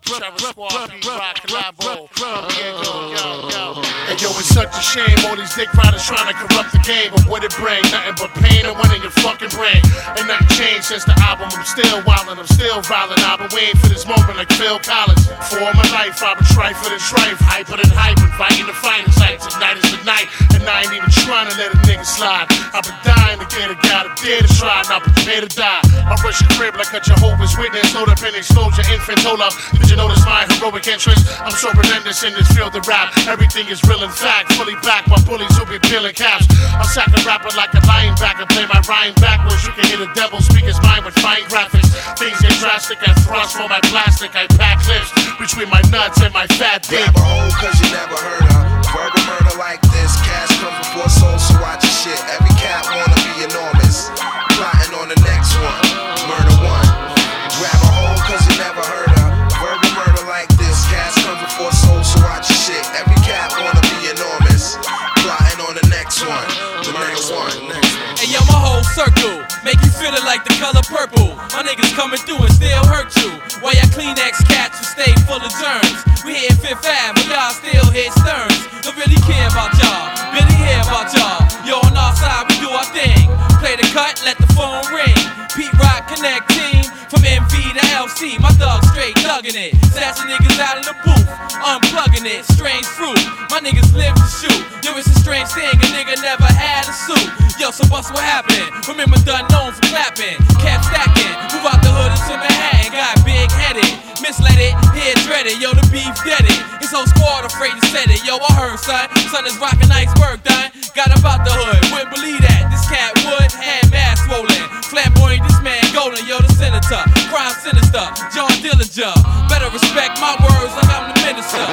Hey yo, it's such a shame, all these dick riders trying to corrupt the game. But what it bring? Nothing but pain and one in your fucking brain. Ain't nothing changed since the album. I'm still wildin', I'm still violent. I've been waiting for this moment like Phil Collins. For all my life, I've been strife for the strife. Hyper than hype, inviting the finest. Like tonight is the night, and I ain't even trying to let a nigga slide. I've been dying to get a guy to dare to try, not prepare to die. I rush your crib like a Jehovah's Witness. Hold up and explode your infant. Hold up, did you notice my heroic interest? I'm so relentless in this field of rap. Everything is real and fact. Fully backed by bullies who be peeling caps. I'm sacking rapper like a linebacker. Play my rhyme backwards. You can hear the devil speak his mind with fine graphics. Things get drastic. I thrust for my plastic. I pack clips between my nuts and my fat dick. Grab a hole cause you never heard of verbal murder like this. Cash come for poor souls, so watch your shit. Every cat wanna be enormous. Plotting on the next one. Murder one. Grab a hole cause you never heard of verbal murder like this. Cash come for poor souls, so watch your shit. Every cat wanna be enormous. Plotting on the next one. The next one. Hey yo, my whole circle make you feel it like the color purple. My niggas coming through and still hurt you. While y'all Kleenex cats who stay full of germs. We hit 5th Ave, but y'all still hit Stearns. Don't really care about y'all, really hear about y'all. Yo, on our side, we do our thing. Play the cut, let the phone ring. Pete Rock Connect team, from MV to LC. My thugs straight thugging it. Sassy niggas out in the booth, unplugging it. Strange fruit, my niggas live to shoot. Yo, it's a strange thing, a nigga never had a suit. Yo, so what's what happened? Remember done known for clapping. Kept stacking, move out the hood into Manhattan. Got big headed, misled it, head dreaded. Yo, the beef dead it. His whole squad afraid to set it. Yo, I heard, son is rockin' iceberg done. Got about the hood, wouldn't believe that. This cat would, had mad swollen. Flamboyant, this man golden. Yo, the senator, crime sinister, John Dillinger. Better respect my words like I'm the minister.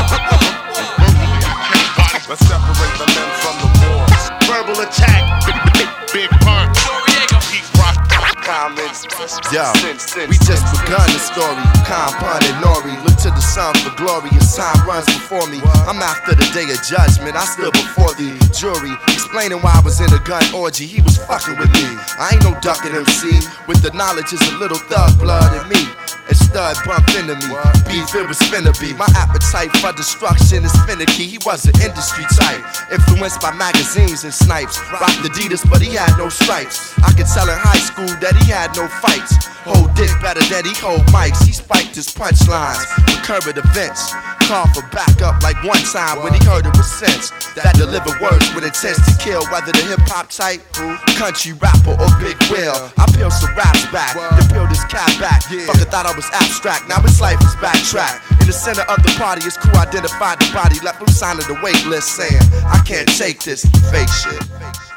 Let's separate the men from the boys. Verbal attack, big pun. Pete Rock. Comments. Yo, we just begun the story. Compound and Nori. Look to the sun for glory as time runs before me. I'm after the day of judgment. I stood before the jury, explaining why I was in a gun orgy. He was fucking with me. I ain't no ducking MC. With the knowledge is a little thug blood in me. And stud bumped into me. Beef, it was finna be. My appetite for destruction is finicky. He was an industry type, influenced by magazines and snipes. Rocked Adidas, but he had no stripes. I could tell in high school that he had no fights. Hold dick better than he hold mics. He spiked his punchlines with current events. Called for backup like one time when he heard it was sense. That deliver words with intent to kill, whether the hip-hop type, country rapper, or Big Will. I peeled some raps back, then peeled his cap back. Fucker thought I was abstract, now his life is backtracked. In the center of the party, his crew identified the body, left him signing the wait list saying, I can't take this fake shit.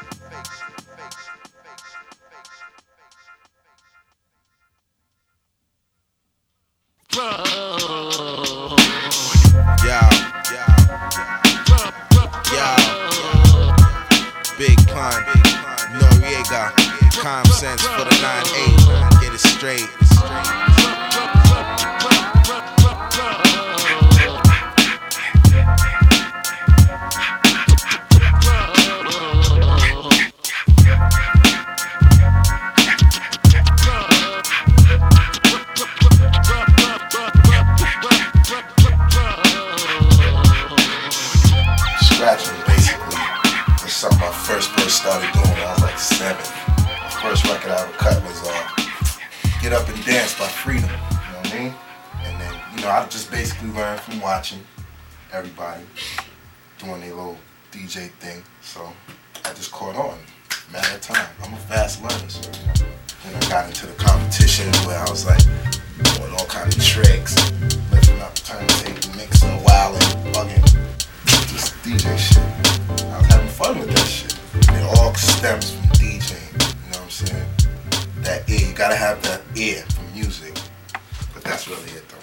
Big pun, Noriega, calm sense for the 9-8, get it straight. Scratching basically. That's something I first started doing when I was like 7. The first record I ever cut was Get Up and Dance by Freedom, you know what I mean? And then, you know, I just basically learned from watching everybody doing their little DJ thing, so I just caught on, matter of time. I'm a fast learner, so then I got into the competition where I was like doing all kind of tricks, lifting up the turntable, mixing, wilding, bugging, just DJ shit. I was having fun with that shit. And it all stems from DJing, you know what I'm saying? That ear, you gotta have that ear for music. But that's really it though.